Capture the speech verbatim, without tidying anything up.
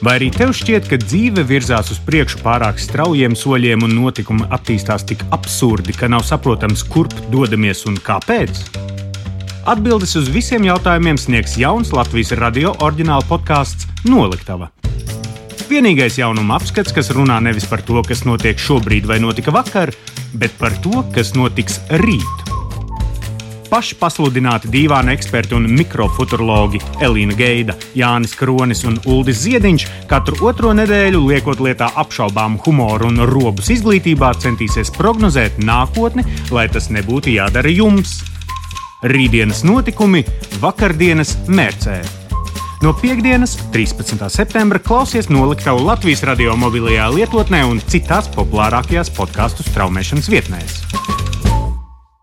Vai arī tev šķiet, ka dzīve virzās uz priekšu pārāk straujiem soļiem un notikumi attīstās tik absurdi, ka nav saprotams, kurp dodamies un kāpēc? Atbildes uz visiem jautājumiem sniegs jauns Latvijas radio oriģināla podcasts Noliktava. Vienīgais jaunuma apskats, kas runā nevis par to, kas notiek šobrīd vai notika vakar, bet par to, kas notiks rīt. Paši pasludināti dīvāni eksperti un mikrofuturologi Elīna Geida, Jānis Kronis un Uldis Ziediņš katru otro nedēļu, liekot lietā apšaubāmu humoru un robus izglītībā, centīsies prognozēt nākotni, lai tas nebūtu jādara jums. Rītdienas notikumi vakardienas mērcē. No piektdienas, trīspadsmitā septembra, klausies Noliktavu Latvijas radio mobilajā lietotnē un citās populārākajās podcastu straumēšanas vietnēs.